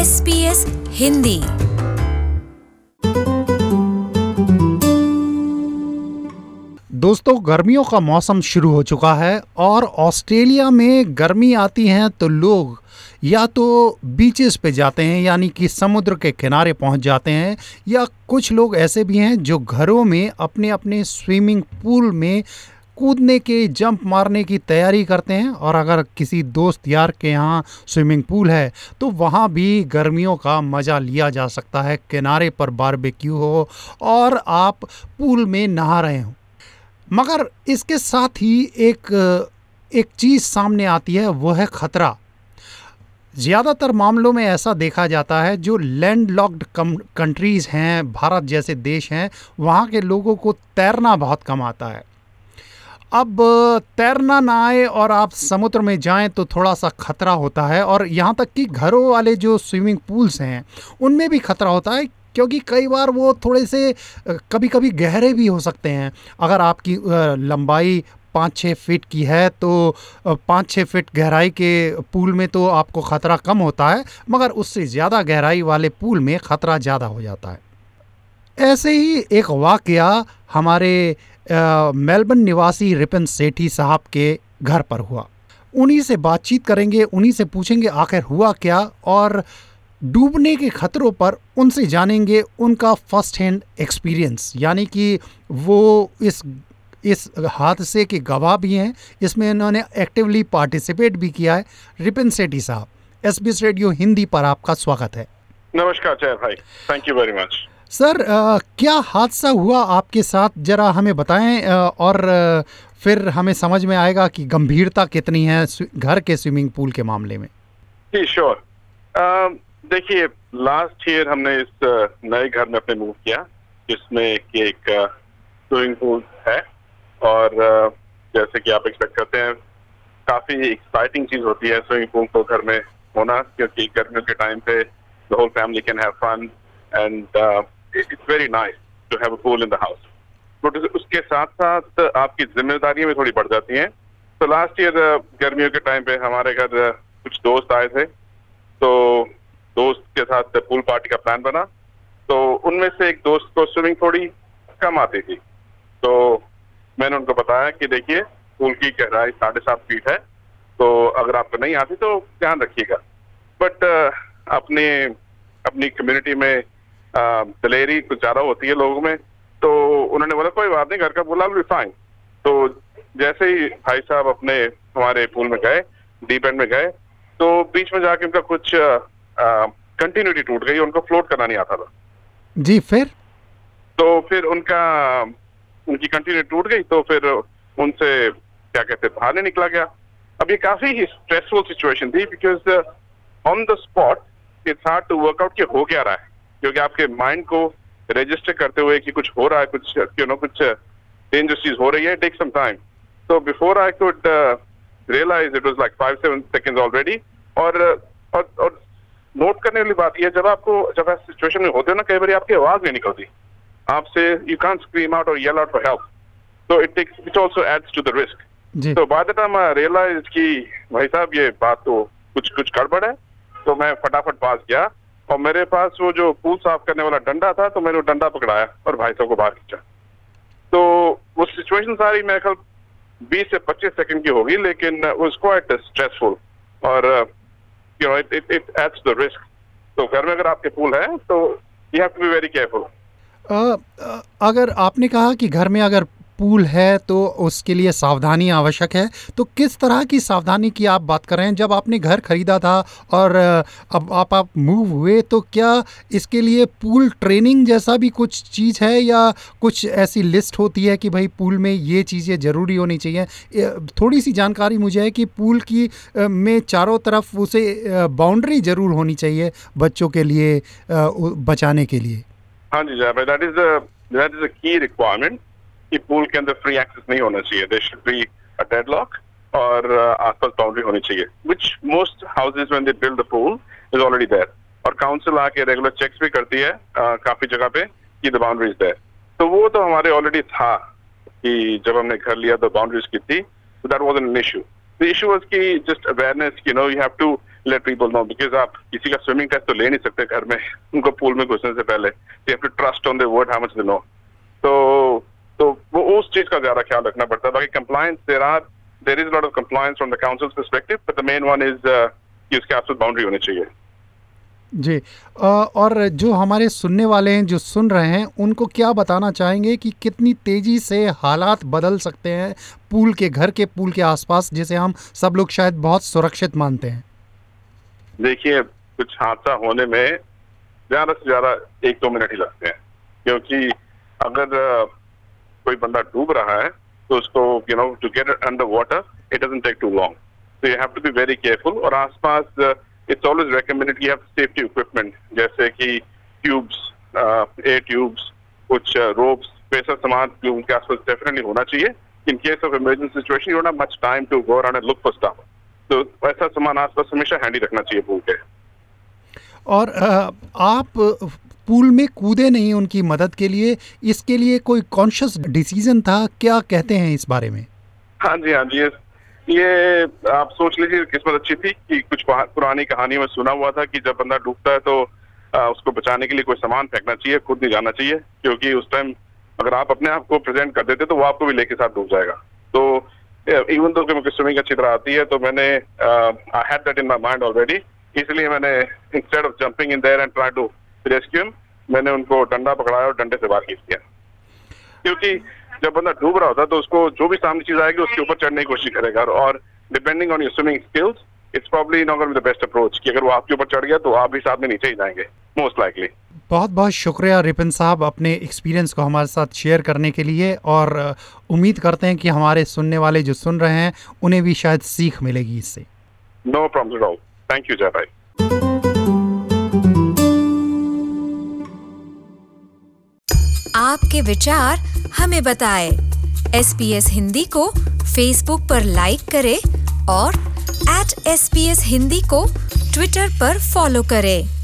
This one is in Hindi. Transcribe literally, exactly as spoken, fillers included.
S B S Hindi. दोस्तों, गर्मियों का मौसम शुरू हो चुका है और ऑस्ट्रेलिया में गर्मी आती है तो लोग या तो बीचेस पे जाते हैं, यानी कि समुद्र के किनारे पहुंच जाते हैं, या कुछ लोग ऐसे भी हैं जो घरों में अपने अपने स्विमिंग पूल में कूदने के, जंप मारने की तैयारी करते हैं। और अगर किसी दोस्त यार के यहाँ स्विमिंग पूल है तो वहाँ भी गर्मियों का मज़ा लिया जा सकता है। किनारे पर बारबेक्यू हो और आप पूल में नहा रहे हो। मगर इसके साथ ही एक एक चीज़ सामने आती है, वो है ख़तरा। ज़्यादातर मामलों में ऐसा देखा जाता है, जो लैंड लॉक्ड कंट्रीज़ हैं, भारत जैसे देश हैं, वहाँ के लोगों को तैरना बहुत कम आता है। अब तैरना ना आए और आप समुद्र में जाएं तो थोड़ा सा खतरा होता है। और यहाँ तक कि घरों वाले जो स्विमिंग पूल्स हैं उनमें भी खतरा होता है, क्योंकि कई बार वो थोड़े से कभी कभी गहरे भी हो सकते हैं। अगर आपकी अ, लंबाई पाँच छः फीट की है तो अ, पाँच छः फीट गहराई के पूल में तो आपको ख़तरा कम होता है, मगर उससे ज़्यादा गहराई वाले पूल में ख़तरा ज़्यादा हो जाता है। ऐसे ही एक वाकया हमारे अ, मेलबर्न निवासी रिपन सेठी साहब के घर पर हुआ। उन्हीं से बातचीत करेंगे, उन्हीं से पूछेंगे आखिर हुआ क्या, और डूबने के खतरों पर उनसे जानेंगे उनका फर्स्ट हैंड एक्सपीरियंस। यानी कि वो इस इस हादसे के गवाह भी हैं, इसमें इन्होंने एक्टिवली पार्टिसिपेट भी किया है। रिपन सेठी साहब, एसबीएस रेडियो हिंदी पर आपका स्वागत है। नमस्कार जय भाई, thank you very much. Sir, uh, क्या हादसा हुआ आपके साथ, जरा हमें बताएं, अ, और अ, फिर हमें समझ में आएगा कि गंभीरता कितनी है घर के स्विमिंग पूल के मामले में। जी श्योर। देखिए, लास्ट ईयर हमने इस uh, नए घर में अपने मूव किया, जिसमें कि एक स्विमिंग पूल है। और uh, जैसे कि आप एक्सपेक्ट करते हैं, काफी एक्साइटिंग चीज होती है स्विमिंग पूल को घर में होना, क्योंकि गर्मियों के टाइम पे the whole family can have fun and it's very nice to have a pool in the house. But उसके साथ साथ आपकी जिम्मेदारियां भी थोड़ी बढ़ जाती हैं। तो लास्ट ईयर गर्मियों के टाइम पे हमारे घर uh, कुछ दोस्त आए थे, तो दोस्त के साथ पूल पार्टी का प्लान बना। तो उनमें से एक दोस्त को स्विमिंग थोड़ी कम आती थी, तो मैंने उनको बताया कि देखिए, पूल की गहराई साढ़े सात फीट है, तो अगर आपको नहीं आती तो ध्यान रखिएगा। बट अपने अपनी कम्युनिटी में दलेरी कुछ ज़्यादा होती है लोगों में, तो उन्होंने बोला कोई बात नहीं, घर का पूल विल बी फाइन। तो जैसे ही भाई साहब अपने हमारे पूल में गए, डीप एंड में गए, तो बीच में जाके उनका कुछ कंटिन्यूटी टूट गई, उनको फ्लोट करना नहीं आता था। जी, फिर तो फिर उनका उनकी कंटिन्यूटी टूट गई, तो फिर उनसे क्या कहते हैं बाहर नहीं निकला गया। अब ये काफी ही स्ट्रेसफुल सिचुएशन थी, because on the spot it's hard to work out कि हो क्या रहा है, क्योंकि आपके माइंड को रजिस्टर करते हुए कि कुछ हो रहा है, कुछ यू नो कुछ डेंजरस चीज हो रही है, टेक सम टाइम। तो before I could realise it was like five seven seconds already. और और, और नोट करने वाली बात यह, जब आपको जब ऐसी सिचुएशन में होते हो ना, कई बार आपकी आवाज नहीं निकलती आपसे, यू कांट स्क्रीम आउट और येल आउट फॉर हेल्प, तो it takes it also adds to the risk. तो by the time I realise कि भाई साहब ये बात तो कुछ कुछ गड़बड़ है, तो मैं फटाफट पास गया और मेरे पास वो जो पूल साफ करने वाला डंडा था, तो मैंने वो डंडा पकड़ाया और भाई साहब को बाहर खींचा। तो वो सिचुएशन सारी मेरे ख्याल बीस से पच्चीस सेकंड की होगी, लेकिन वाज क्वाइट स्ट्रेसफुल और you know it it it adds the risk. तो घर में अगर आपके पूल है तो you have to be very careful. अगर आपने कहा कि घर में अगर पूल है तो उसके लिए सावधानी आवश्यक है, तो किस तरह की सावधानी की आप बात कर रहे हैं? जब आपने घर खरीदा था और अब आप आप मूव हुए, तो क्या इसके लिए पूल ट्रेनिंग जैसा भी कुछ चीज़ है, या कुछ ऐसी लिस्ट होती है कि भाई पूल में ये चीज़ें ज़रूरी होनी चाहिए? थोड़ी सी जानकारी मुझे है कि पूल की में चारों तरफ उसे बाउंड्री ज़रूर होनी चाहिए बच्चों के लिए बचाने के लिए। हाँ जी जय भाई, that is that is a key requirement कि पूल के अंदर फ्री एक्सेस नहीं होना चाहिए। There should be a deadlock और uh, आसपास बाउंड्री होनी चाहिए, which most houses when they build the pool is already there. और काउंसिल आके रेगुलर चेक्स भी करती है uh, काफी जगह पे कि द बाउंड्री इज देयर। तो वो तो हमारे ऑलरेडी था कि जब हमने घर लिया तो बाउंड्रीज की थी, so that wasn't an issue. The issue was कि just awareness, you know, you have to let people know, because आप किसी का स्विमिंग टेस्ट तो ले नहीं सकते घर में उनको पूल में घुसने से पहले. You have to trust on their word how much they know. तो तो वो उस चीज का ज्यादा ख्याल रखना पड़ता है. बाकी compliance, there are there is a lot of compliance from the council's perspective, but the main one is uh, कि उसके आपसे बाउंड्री होनी चाहिए. जी. अ, और जो हमारे सुनने वाले हैं, जो सुन रहे हैं, उनको क्या बताना चाहेंगे कि कितनी तेजी से हालात बदल सकते हैं पूल के, घर के पूल के आसपास, जिसे हम सब लोग शायद बहुत सुरक्षित मानते हैं? देखिए, कुछ हादसा होने में ज्यादा से ज्यादा एक दो मिनट ही लगते हैं, क्योंकि अगर uh, कोई बंदा डूब रहा है तो उसको you know to get under water it doesn't take too long. So you have to be very careful. और आसपास इट्स ऑलवेज रेकमेंडेड कि आप सेफ्टी इक्विपमेंट जैसे कि ट्यूब्स, एयर ट्यूब्स, कुछ रोप्स, वैसा सामान जो उनके आसपास डेफिनेटली होना चाहिए. In case of emergency situation you don't have much time to go around and look for stuff. तो ऐसा सामान आसपास हमेशा हैंडी रखना चाहिए पूल के. और अ, आप पूल में कूदे नहीं उनकी मदद के लिए, इसके लिए कोई कॉन्शियस डिसीजन था? क्या कहते हैं इस बारे में? हाँ जी, हाँ जी. ये, ये आप सोच लीजिए किस्मत अच्छी थी कि कुछ पुरानी कहानी में सुना हुआ था कि जब बंदा डूबता है तो आ, उसको बचाने के लिए कोई सामान फेंकना चाहिए, खुद नहीं जाना चाहिए, क्योंकि उस टाइम अगर आप अपने आप को प्रेजेंट कर देते तो वो आपको भी लेके साथ डूब जाएगा. तो इवन दो मुझे स्विमिंग अच्छी तरह आती है तो मैंने I had that in my mind already. इसलिए मैंने instead of jumping in there and try to rescue him, मैंने उनको डंडा पकड़ाया और डंडे से बाहर खींच दिया. क्योंकि जब बंदा डूब रहा होता है तो उसको जो भी सामने चीज आएगी उसके ऊपर चढ़ने की कोशिश करेगा, और depending on your swimming skills it's probably not going to be the best approach कि अगर वो आपके ऊपर चढ़ गया तो आप भी साथ में नीचे ही जाएंगे मोस्ट लाइकली. बहुत बहुत शुक्रिया रिपन साहब, अपने एक्सपीरियंस को हमारे साथ शेयर करने के लिए, और अ, उम्मीद करते हैं कि हमारे सुनने वाले जो सुन रहे हैं उन्हें भी शायद सीख मिलेगी इससे. No problem at all. Thank you Jai भाई. आपके विचार हमें बताएं. एस पी एस हिंदी को फेसबुक पर लाइक करें और at S P S Hindi को ट्विटर पर फॉलो करें.